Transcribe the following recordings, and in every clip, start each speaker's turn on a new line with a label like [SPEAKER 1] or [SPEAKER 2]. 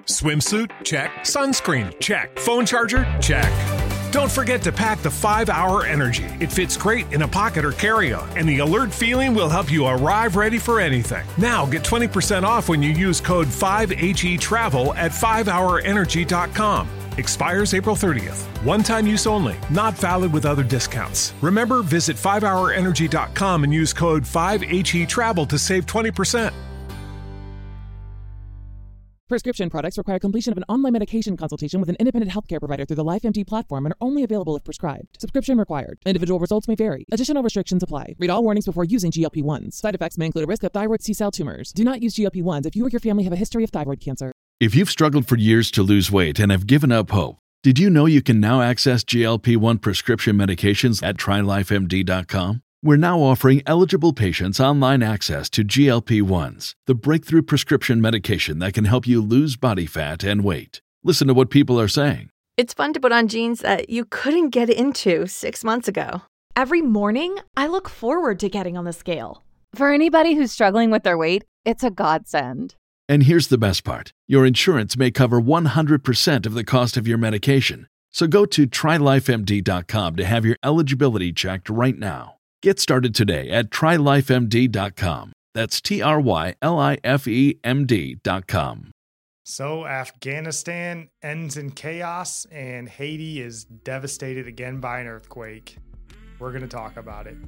[SPEAKER 1] Swimsuit? Check. Sunscreen? Check. Phone charger? Check. Don't forget to pack the 5-Hour Energy. It fits great in a pocket or carry-on, and the alert feeling will help you arrive ready for anything. Now get 20% off when you use code 5HETRAVEL at 5hourenergy.com. Expires April 30th. One-time use only. Not valid with other discounts. Remember, visit 5hourenergy.com and use code 5HETRAVEL to save 20%.
[SPEAKER 2] Prescription products require completion of an online medication consultation with an independent healthcare provider through the LifeMD platform and are only available if prescribed. Subscription required. Individual results may vary. Additional restrictions apply. Read all warnings before using GLP-1s. Side effects may include a risk of thyroid C-cell tumors. Do not use GLP-1s if you or your family have a history of thyroid cancer.
[SPEAKER 3] If you've struggled for years to lose weight and have given up hope, did you know you can now access GLP-1 prescription medications at TryLifeMD.com? We're now offering eligible patients online access to GLP-1s, the breakthrough prescription medication that can help you lose body fat and weight. Listen to what people are saying.
[SPEAKER 4] It's fun to put on jeans that you couldn't get into 6 months ago.
[SPEAKER 5] Every morning, I look forward to getting on the scale. For anybody who's struggling with their weight, it's a godsend.
[SPEAKER 3] And here's the best part. Your insurance may cover 100% of the cost of your medication. So go to TryLifeMD.com to have your eligibility checked right now. Get started today at TryLifeMD.com. That's TryLifeMD.com.
[SPEAKER 6] So Afghanistan ends in chaos and Haiti is devastated again by an earthquake. We're going to talk about it.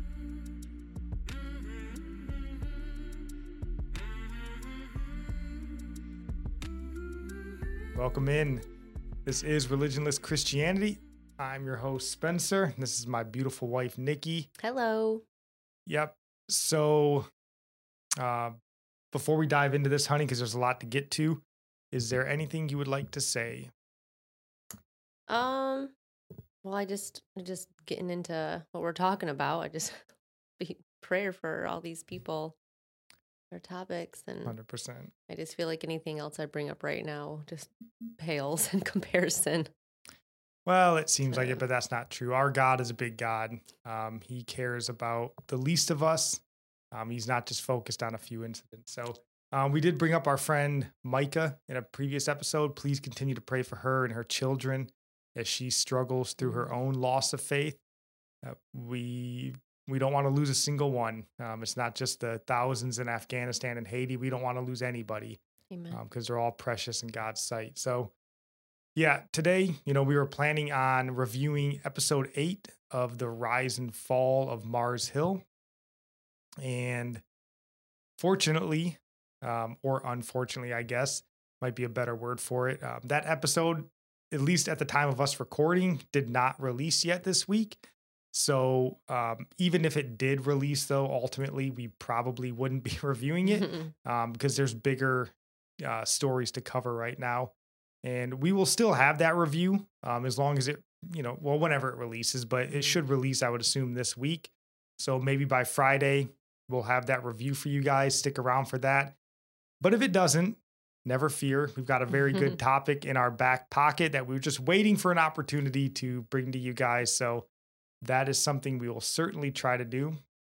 [SPEAKER 6] Welcome in. This is Religionless Christianity. I'm your host, Spencer. This is my beautiful wife, Nikki.
[SPEAKER 4] Hello.
[SPEAKER 6] Yep. So before we dive into this, honey, because there's a lot to get to, is there anything you would like to say?
[SPEAKER 7] Well, I just getting into what we're talking about. I just prayer for all these people, their topics, and
[SPEAKER 6] 100%.
[SPEAKER 7] I just feel like anything else I bring up right now just pales in comparison.
[SPEAKER 6] Well, it seems like it, but that's not true. Our God is a big God. He cares about the least of us. He's not just focused on a few incidents. So we did bring up our friend Micah in a previous episode. Please continue to pray for her and her children as she struggles through her own loss of faith. We don't want to lose a single one. It's not just the thousands in Afghanistan and Haiti. We don't want to lose anybody.
[SPEAKER 7] Amen.
[SPEAKER 6] Because they're all precious in God's sight. So yeah, today, we were planning on reviewing episode 8 of the Rise and Fall of Mars Hill. And fortunately, or unfortunately, I guess, might be a better word for it. That episode, at least at the time of us recording, did not release yet this week. So even if it did release, though, ultimately, we probably wouldn't be reviewing it because there's bigger stories to cover right now. And we will still have that review as long as it, whenever it releases, but it should release, I would assume, this week. So maybe by Friday, we'll have that review for you guys. Stick around for that. But if it doesn't, never fear. We've got a very good topic in our back pocket that we were just waiting for an opportunity to bring to you guys. So that is something we will certainly try to do.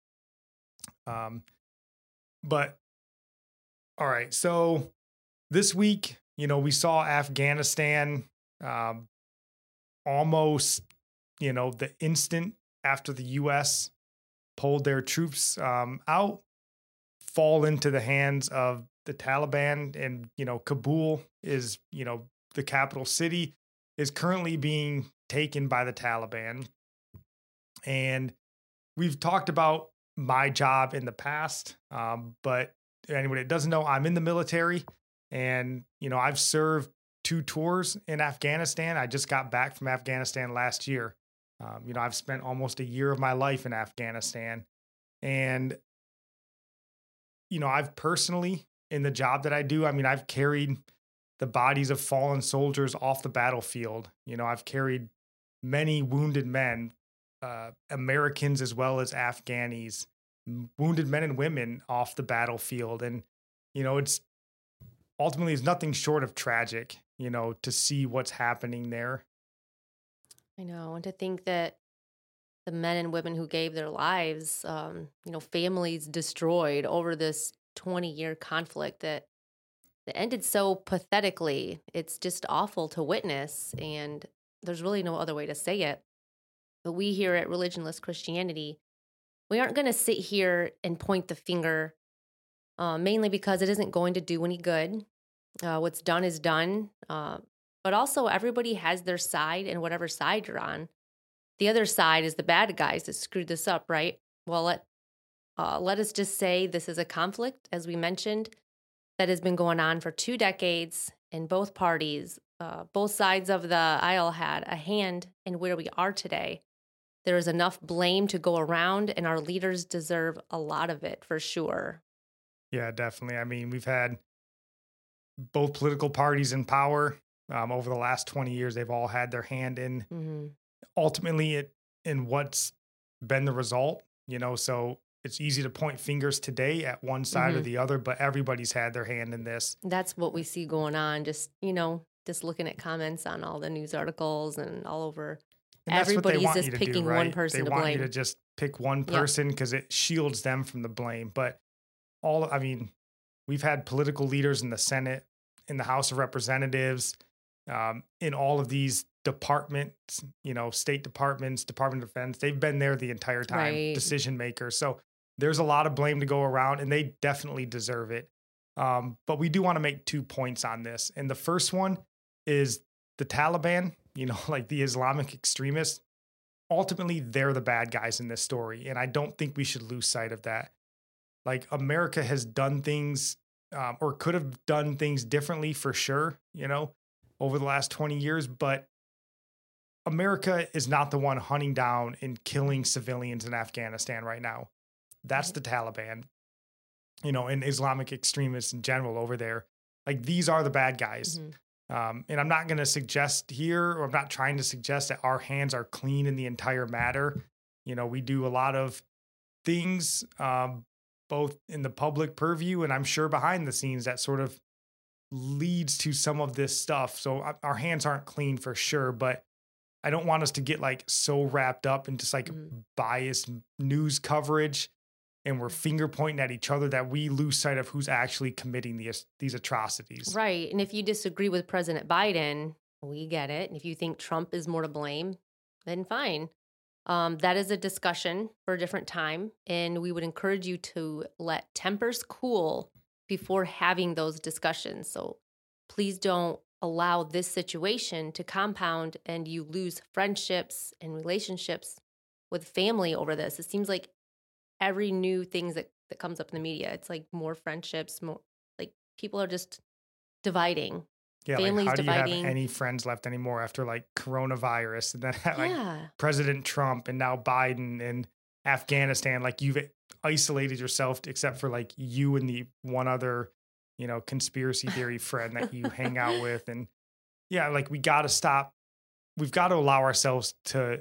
[SPEAKER 6] But all right, so this week, we saw Afghanistan almost, the instant after the U.S. pulled their troops out, fall into the hands of the Taliban. And, Kabul is, the capital city, is currently being taken by the Taliban. And we've talked about my job in the past, but anyone that doesn't know, I'm in the military. And, I've served 2 tours in Afghanistan. I just got back from Afghanistan last year. I've spent almost a year of my life in Afghanistan. And, I've personally, in the job that I do, I've carried the bodies of fallen soldiers off the battlefield. I've carried many wounded men, Americans as well as Afghanis, wounded men and women off the battlefield. And, it's ultimately is nothing short of tragic, to see what's happening there.
[SPEAKER 7] I know. And to think that the men and women who gave their lives, families destroyed over this 20-year conflict that it ended so pathetically. It's just awful to witness, and there's really no other way to say it. But we here at Religionless Christianity, we aren't going to sit here and point the finger, mainly because it isn't going to do any good. What's done is done. But also, everybody has their side, and whatever side you're on, the other side is the bad guys that screwed this up, right? Well, let us just say this is a conflict, as we mentioned, that has been going on for 2 decades, and both parties, both sides of the aisle had a hand in where we are today. There is enough blame to go around, and our leaders deserve a lot of it for sure.
[SPEAKER 6] Yeah, definitely. I mean, we've had both political parties in power over the last 20 years. They've all had their hand in ultimately in what's been the result, so it's easy to point fingers today at one side or the other, but everybody's had their hand in this.
[SPEAKER 7] That's what we see going on. Just, just looking at comments on all the news articles and all over.
[SPEAKER 6] And that's
[SPEAKER 7] everybody's
[SPEAKER 6] what they want
[SPEAKER 7] just
[SPEAKER 6] you to
[SPEAKER 7] picking
[SPEAKER 6] do, right?
[SPEAKER 7] one person
[SPEAKER 6] they
[SPEAKER 7] to
[SPEAKER 6] want
[SPEAKER 7] blame.
[SPEAKER 6] you to just pick one person because it shields them from the blame. But we've had political leaders in the Senate, in the House of Representatives, in all of these departments, state departments, Department of Defense. They've been there the entire time,
[SPEAKER 7] Right.
[SPEAKER 6] decision makers. So there's a lot of blame to go around, and they definitely deserve it. But we do want to make 2 points on this. And the first one is the Taliban, like the Islamic extremists. Ultimately, they're the bad guys in this story. And I don't think we should lose sight of that. Like, America has done things or could have done things differently for sure, over the last 20 years. But America is not the one hunting down and killing civilians in Afghanistan right now. That's the Taliban, and Islamic extremists in general over there. Like, these are the bad guys. And I'm not going to suggest here, or I'm not trying to suggest that our hands are clean in the entire matter. We do a lot of things, both in the public purview and I'm sure behind the scenes, that sort of leads to some of this stuff. So our hands aren't clean for sure, but I don't want us to get like so wrapped up in just like biased news coverage, and we're finger pointing at each other, that we lose sight of who's actually committing these atrocities.
[SPEAKER 7] Right. And if you disagree with President Biden, we get it. And if you think Trump is more to blame, then fine. That is a discussion for a different time. And we would encourage you to let tempers cool before having those discussions. So please don't allow this situation to compound and you lose friendships and relationships with family over this. It seems like every new things that comes up in the media, it's like more friendships, more like people are just dividing.
[SPEAKER 6] Yeah,
[SPEAKER 7] families
[SPEAKER 6] like how
[SPEAKER 7] dividing.
[SPEAKER 6] do you have any friends left anymore after like coronavirus and then like President Trump and now Biden and Afghanistan? Like, you've isolated yourself except for like you and the one other, conspiracy theory friend that you hang out with. And yeah, like, we got to stop. We've got to allow ourselves to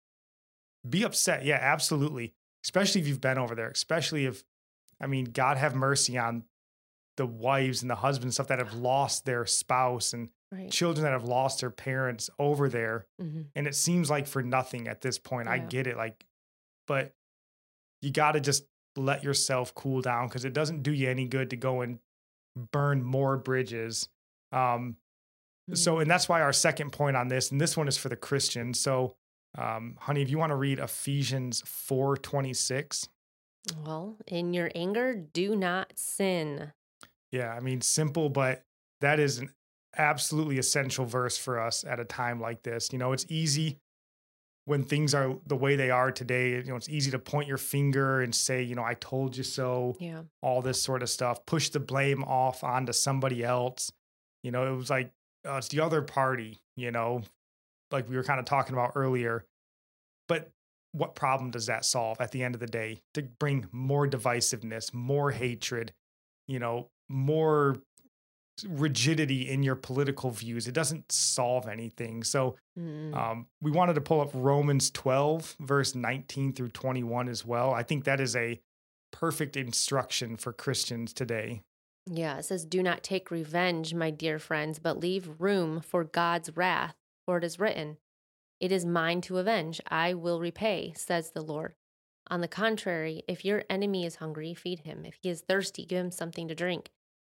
[SPEAKER 6] be upset. Yeah, absolutely. Especially if you've been over there, especially if, God have mercy on the wives and the husbands and stuff that have lost their spouse and children that have lost their parents over there. And it seems like for nothing at this point. I get it. But you got to just let yourself cool down, because it doesn't do you any good to go and burn more bridges. So, and that's why our second point on this, and this one is for the Christians. So, honey, if you want to read Ephesians 4:26.
[SPEAKER 7] Well, in your anger, do not sin.
[SPEAKER 6] Yeah, simple, but that is an absolutely essential verse for us at a time like this. It's easy when things are the way they are today. It's easy to point your finger and say, I told you so.
[SPEAKER 7] Yeah.
[SPEAKER 6] All this sort of stuff, push the blame off onto somebody else. It was like, it's the other party, like we were kind of talking about earlier. But what problem does that solve at the end of the day? To bring more divisiveness, more hatred, more rigidity in your political views. It doesn't solve anything. So we wanted to pull up Romans 12, verse 19 through 21 as well. I think that is a perfect instruction for Christians today.
[SPEAKER 7] Yeah, it says, do not take revenge, my dear friends, but leave room for God's wrath. For it is written, it is mine to avenge. I will repay, says the Lord. On the contrary, if your enemy is hungry, feed him. If he is thirsty, give him something to drink.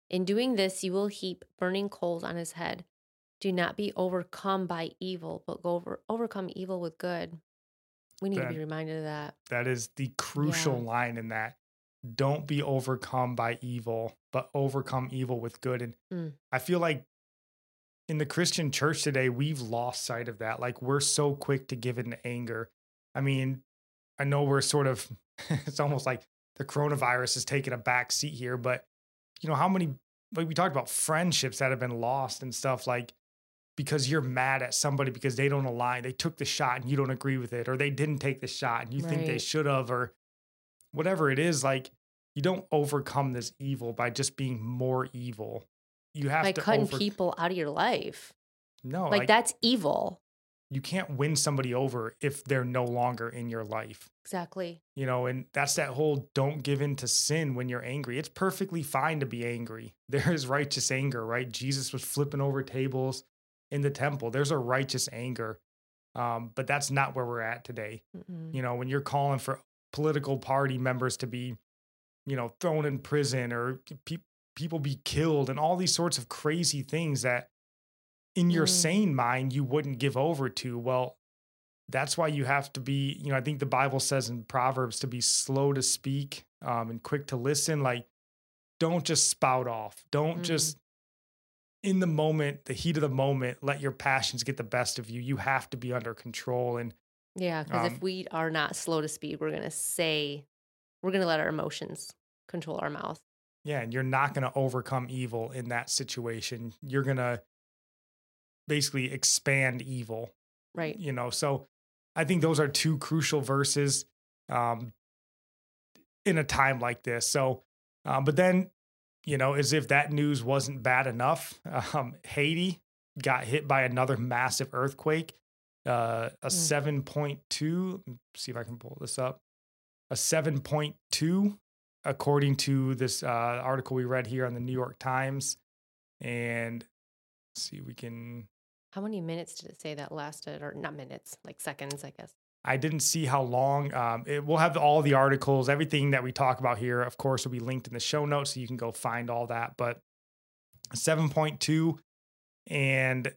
[SPEAKER 7] In doing this, you will heap burning coals on his head. Do not be overcome by evil, but overcome evil with good. We need to be reminded of that.
[SPEAKER 6] That is the crucial line in that. Don't be overcome by evil, but overcome evil with good. And I feel like in the Christian church today, we've lost sight of that. Like, we're so quick to give in to anger. I mean, I know we're sort of, it's almost like the coronavirus has taken a back seat here, but you know, how many, like we talked about friendships that have been lost and stuff, like, because you're mad at somebody because they don't align. They took the shot and you don't agree with it, or they didn't take the shot and you think they should have, or whatever it is. Like, you don't overcome this evil by just being more evil. You have to
[SPEAKER 7] cutting people out of your life.
[SPEAKER 6] No,
[SPEAKER 7] like that's evil.
[SPEAKER 6] You can't win somebody over if they're no longer in your life.
[SPEAKER 7] Exactly.
[SPEAKER 6] You know, and that's that whole don't give in to sin when you're angry. It's perfectly fine to be angry. There is righteous anger, right? Jesus was flipping over tables in the temple. There's a righteous anger. But that's not where we're at today. You know, when you're calling for political party members to be, you know, thrown in prison, or people be killed, and all these sorts of crazy things that in your sane mind you wouldn't give over to. Well, that's why you have to be, you know, I think the Bible says in Proverbs to be slow to speak and quick to listen. Like, don't just spout off. Don't just in the moment, the heat of the moment, let your passions get the best of you. You have to be under control. And
[SPEAKER 7] because if we are not slow to speak, we're going to let our emotions control our mouth.
[SPEAKER 6] Yeah. And you're not going to overcome evil in that situation. You're going to basically expand evil.
[SPEAKER 7] Right.
[SPEAKER 6] You know, so I think those are two crucial verses in a time like this. So, but then, you know, as if that news wasn't bad enough, Haiti got hit by another massive earthquake, a 7.2. See if I can pull this up. A 7.2, according to this article we read here on the New York Times. And let's see, we can.
[SPEAKER 7] How many minutes did it say that lasted? Or not minutes, like seconds, I guess.
[SPEAKER 6] I didn't see how long. We'll have all the articles, everything that we talk about here, of course, will be linked in the show notes, so you can go find all that. But 7.2, and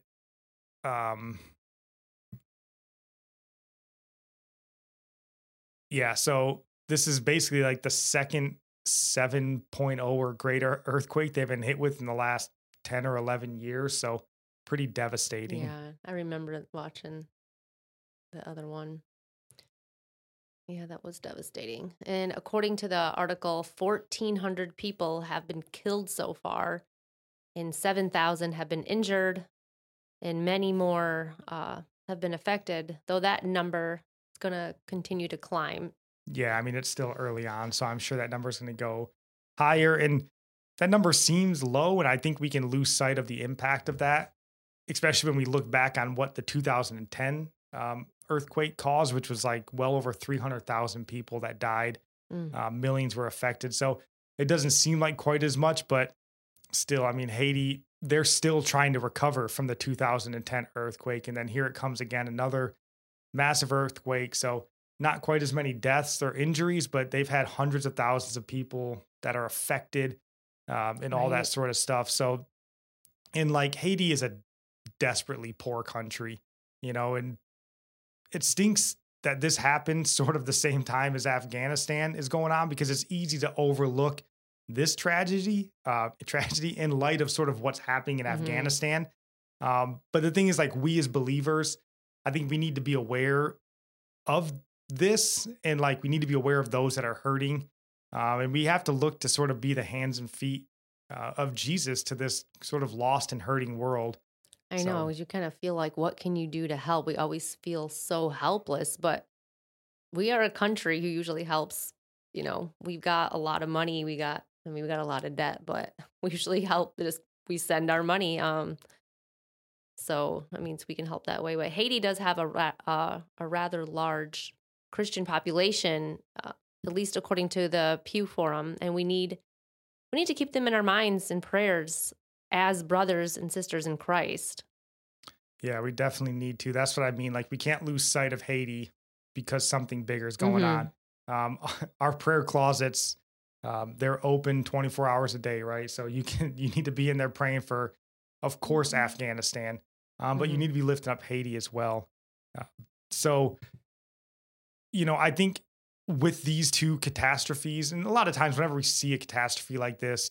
[SPEAKER 6] yeah, so this is basically like the second 7.0 or greater earthquake they've been hit with in the last 10 or 11 years. So pretty devastating.
[SPEAKER 7] Yeah, I remember watching the other one. Yeah, that was devastating. And according to the article, 1,400 people have been killed so far, and 7,000 have been injured, and many more have been affected, though that number is going to continue to climb.
[SPEAKER 6] Yeah, I mean, it's still early on, so I'm sure that number is going to go higher. And that number seems low, and I think we can lose sight of the impact of that, especially when we look back on what the 2010 earthquake caused, which was like well over 300,000 people that died. Millions were affected. So it doesn't seem like quite as much, but still, I mean, Haiti, they're still trying to recover from the 2010 earthquake. And then here it comes again, another massive earthquake. So not quite as many deaths or injuries, but they've had hundreds of thousands of people that are affected and all that sort of stuff. So, and like Haiti is a desperately poor country, you know, and it stinks that this happened sort of the same time as Afghanistan is going on, because it's easy to overlook this tragedy in light of sort of what's happening in Afghanistan. But the thing is, like, we as believers, I think we need to be aware of this, and like we need to be aware of those that are hurting. And we have to look to sort of be the hands and feet of Jesus to this sort of lost and hurting world.
[SPEAKER 7] I know, you kind of feel like, what can you do to help? We always feel so helpless, but we are a country who usually helps. You know, we've got a lot of money. We got a lot of debt, but we usually help. We send our money. So that means we can help that way. But Haiti does have a rather large Christian population, at least according to the Pew Forum, and we need to keep them in our minds and prayers as brothers and sisters in Christ. Yeah,
[SPEAKER 6] we definitely need to. That's what I mean. Like, we can't lose sight of Haiti because something bigger is going on. Our prayer closets They're open 24 hours a day, right? So you need to be in there praying for, of course, Afghanistan, but you need to be lifting up Haiti as well. So, I think with these two catastrophes, and a lot of times whenever we see a catastrophe like this,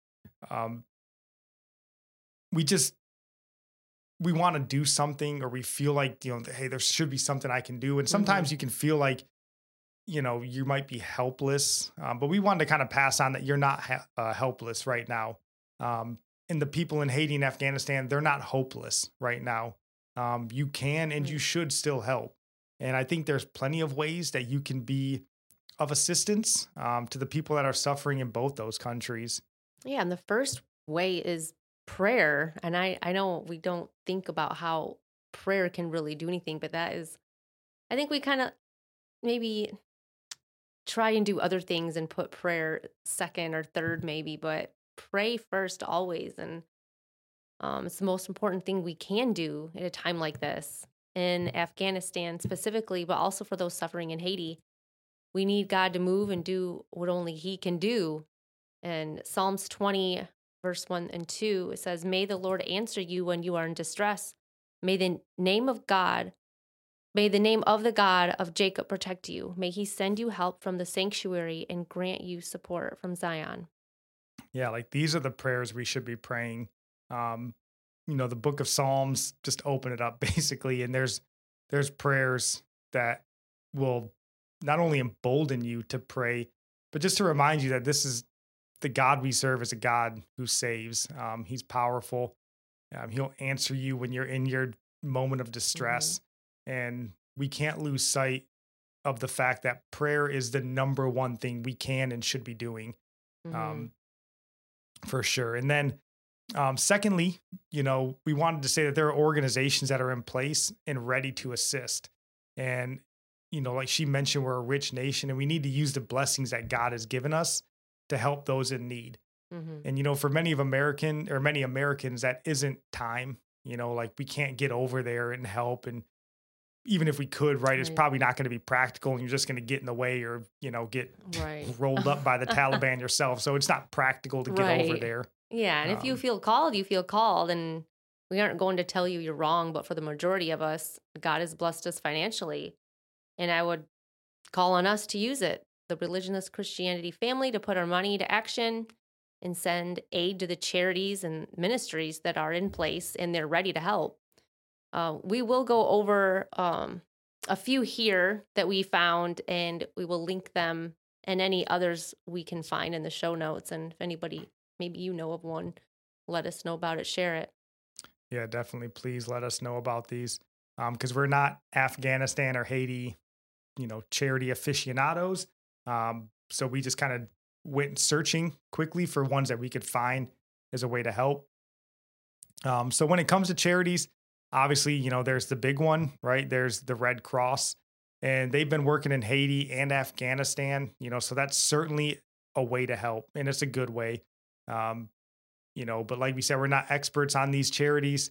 [SPEAKER 6] we want to do something, or we feel like, hey, there should be something I can do. And sometimes you can feel like, you might be helpless, but we wanted to kind of pass on that you're not helpless right now. And the people in Haiti and Afghanistan, they're not hopeless right now. You can and you should still help. And I think there's plenty of ways that you can be of assistance to the people that are suffering in both those countries.
[SPEAKER 7] Yeah. And the first way is prayer. And I know we don't think about how prayer can really do anything, but I think we kind of maybe try and do other things and put prayer second or third maybe, but pray first always. And it's the most important thing we can do at a time like this in Afghanistan specifically, but also for those suffering in Haiti. We need God to move and do what only He can do. And Psalms 20, verse 1 and 2, it says, "May the Lord answer you when you are in distress. May the name of the God of Jacob protect you. May He send you help from the sanctuary and grant you support from Zion."
[SPEAKER 6] Yeah, like these are the prayers we should be praying. The book of Psalms, just open it up basically, and there's prayers that will not only embolden you to pray, but just to remind you that this is the God we serve is a God who saves. He's powerful. He'll answer you when you're in your moment of distress. And we can't lose sight of the fact that prayer is the number one thing we can and should be doing, for sure. And then secondly, we wanted to say that there are organizations that are in place and ready to assist. And, like she mentioned, we're a rich nation and we need to use the blessings that God has given us to help those in need. And, for many Americans, that isn't time, like we can't get over there and help. And even if we could, right, it's probably not going to be practical and you're just going to get in the way or, get rolled up by the Taliban yourself. So it's not practical to get over there.
[SPEAKER 7] Yeah. And if you feel called, you feel called. And we aren't going to tell you you're wrong. But for the majority of us, God has blessed us financially. And I would call on us to use it, the Religionless Christianity family, to put our money to action and send aid to the charities and ministries that are in place and they're ready to help. We will go over a few here that we found, and we will link them and any others we can find in the show notes. And if anybody, maybe you know of one, let us know about it, share it.
[SPEAKER 6] Yeah, definitely. Please let us know about these because we're not Afghanistan or Haiti, charity aficionados. So we just kind of went searching quickly for ones that we could find as a way to help. So when it comes to charities, obviously, there's the big one, right? There's the Red Cross, and they've been working in Haiti and Afghanistan, so that's certainly a way to help, and it's a good way. But like we said, we're not experts on these charities.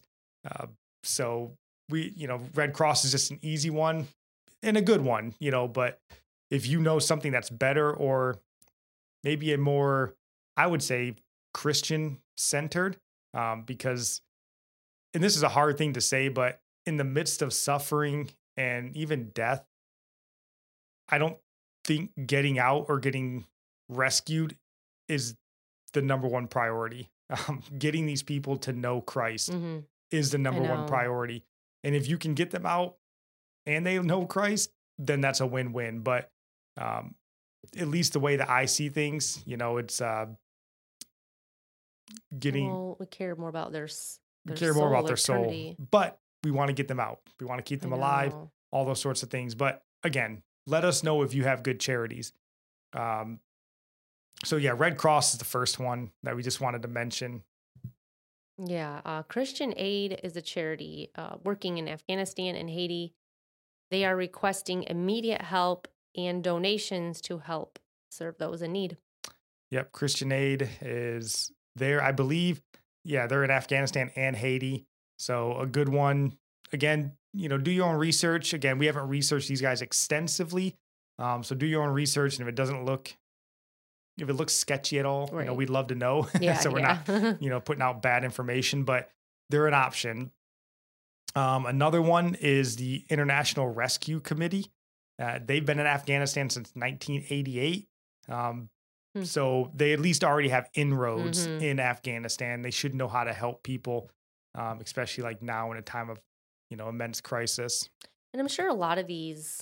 [SPEAKER 6] So we, Red Cross is just an easy one and a good one, but if you know something that's better or maybe a more, I would say, Christian centered, because, and this is a hard thing to say, but in the midst of suffering and even death, I don't think getting out or getting rescued is the number one priority. Getting these people to know Christ is the number one priority. And if you can get them out and they know Christ, then that's a win-win. But at least the way that I see things, it's getting...
[SPEAKER 7] Well, we care more about their
[SPEAKER 6] soul, but we want to get them out. We want to keep them alive, all those sorts of things. But again, let us know if you have good charities. So yeah, Red Cross is the first one that we just wanted to mention.
[SPEAKER 7] Yeah. Christian Aid is a charity working in Afghanistan and Haiti. They are requesting immediate help and donations to help serve those in need.
[SPEAKER 6] Yep. Christian Aid is there, I believe. Yeah, they're in Afghanistan and Haiti. So a good one. Again, do your own research. Again, we haven't researched these guys extensively. So do your own research. And if it doesn't look if it looks sketchy at all,
[SPEAKER 7] Right.
[SPEAKER 6] we'd love to know.
[SPEAKER 7] Yeah,
[SPEAKER 6] So we're not, putting out bad information, but they're an option. Another one is the International Rescue Committee. They've been in Afghanistan since 1988. So they at least already have inroads in Afghanistan. They should know how to help people, especially like now in a time of, immense crisis.
[SPEAKER 7] And I'm sure a lot of these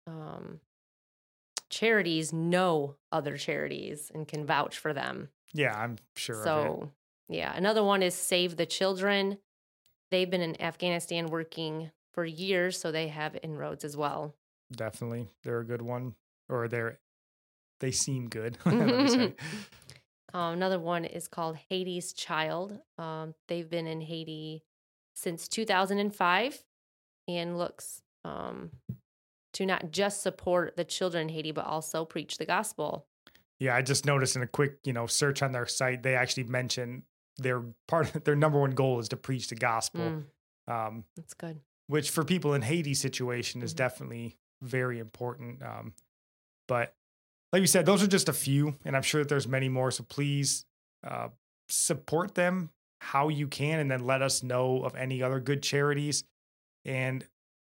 [SPEAKER 7] charities know other charities and can vouch for them.
[SPEAKER 6] Yeah, I'm sure of it.
[SPEAKER 7] So, yeah. Another one is Save the Children. They've been in Afghanistan working for years, so they have inroads as well.
[SPEAKER 6] Definitely. They're a good one. Or they seem good. Let me say.
[SPEAKER 7] Another one is called Haiti's Child. They've been in Haiti since 2005 and looks to not just support the children in Haiti, but also preach the gospel.
[SPEAKER 6] Yeah, I just noticed in a quick, search on their site, they actually mention their number one goal is to preach the gospel.
[SPEAKER 7] That's good.
[SPEAKER 6] Which for people in Haiti's situation is definitely very important. But like you said, those are just a few, and I'm sure that there's many more. So please support them how you can, and then let us know of any other good charities. And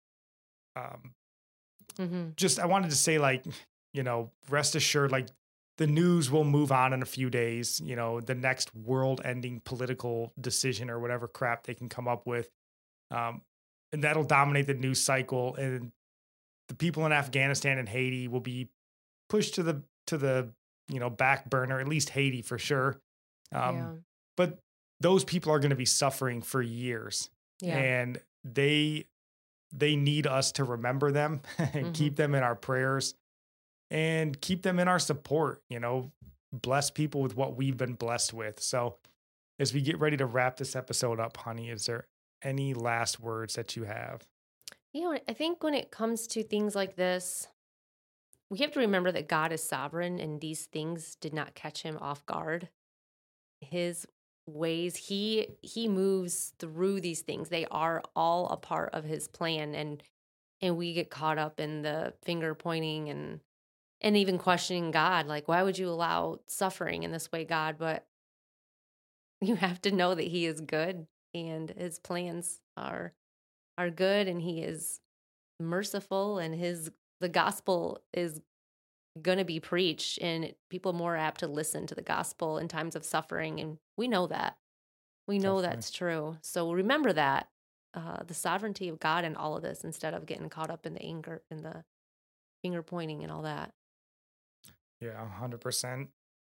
[SPEAKER 6] just I wanted to say, like, rest assured, like the news will move on in a few days. The next world-ending political decision or whatever crap they can come up with, and that'll dominate the news cycle. And the people in Afghanistan and Haiti will be pushed to the back burner, at least Haiti for sure. But those people are going to be suffering for years, and they need us to remember them and keep them in our prayers and keep them in our support. Bless people with what we've been blessed with. So as we get ready to wrap this episode up, honey, is there any last words that you have?
[SPEAKER 7] I think when it comes to things like this, we have to remember that God is sovereign and these things did not catch him off guard. His ways, he moves through these things. They are all a part of his plan, and we get caught up in the finger pointing and even questioning God, like, why would you allow suffering in this way, God? But you have to know that he is good and his plans are good, and he is merciful, and the gospel is going to be preached, and people are more apt to listen to the gospel in times of suffering. And we know that. We know that's true. So remember that, the sovereignty of God in all of this, instead of getting caught up in the anger and the finger pointing and all that.
[SPEAKER 6] Yeah, 100%.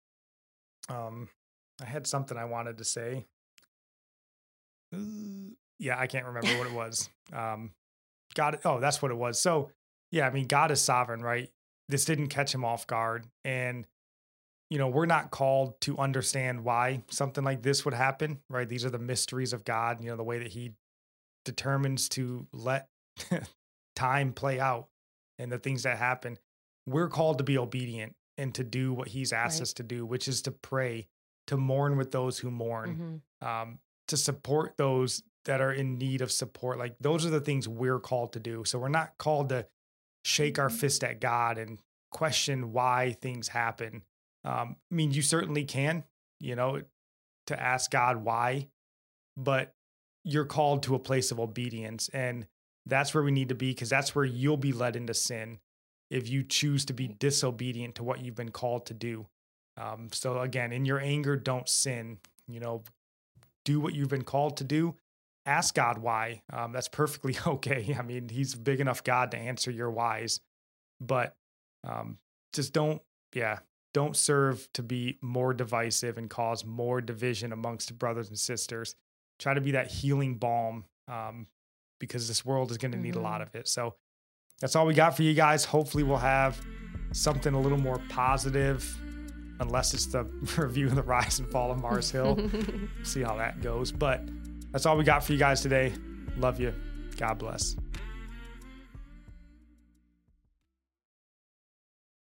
[SPEAKER 6] I had something I wanted to say. Yeah, I can't remember what it was. That's what it was. So, yeah, I mean, God is sovereign, right? This didn't catch him off guard. And, we're not called to understand why something like this would happen, right? These are the mysteries of God, the way that he determines to let time play out and the things that happen. We're called to be obedient and to do what he's asked us to do, which is to pray, to mourn with those who mourn, to support those that are in need of support. Like, those are the things we're called to do. So we're not called to shake our fist at God and question why things happen. I mean, you certainly can, to ask God why, but you're called to a place of obedience. And that's where we need to be, because that's where you'll be led into sin if you choose to be disobedient to what you've been called to do. So again, in your anger, don't sin. Do what you've been called to do. Ask God why. That's perfectly okay. I mean, he's a big enough God to answer your whys, but just don't serve to be more divisive and cause more division amongst brothers and sisters. Try to be that healing balm, because this world is going to need a lot of it. So that's all we got for you guys. Hopefully we'll have something a little more positive, unless it's the review of the rise and fall of Mars Hill. See how that goes. But that's all we got for you guys today. Love you. God bless.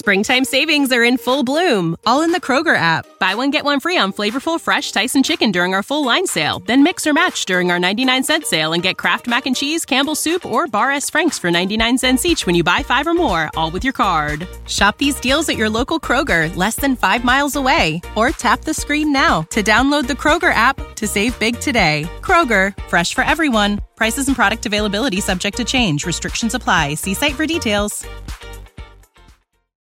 [SPEAKER 8] Springtime savings are in full bloom, all in the Kroger app. Buy one, get one free on flavorful, fresh Tyson chicken during our full line sale. Then mix or match during our 99-cent sale and get Kraft Mac and Cheese, Campbell's Soup, or Bar S. Frank's for 99 cents each when you buy 5 or more, all with your card. Shop these deals at your local Kroger, less than 5 miles away. Or tap the screen now to download the Kroger app to save big today. Kroger, fresh for everyone. Prices and product availability subject to change. Restrictions apply. See site for details.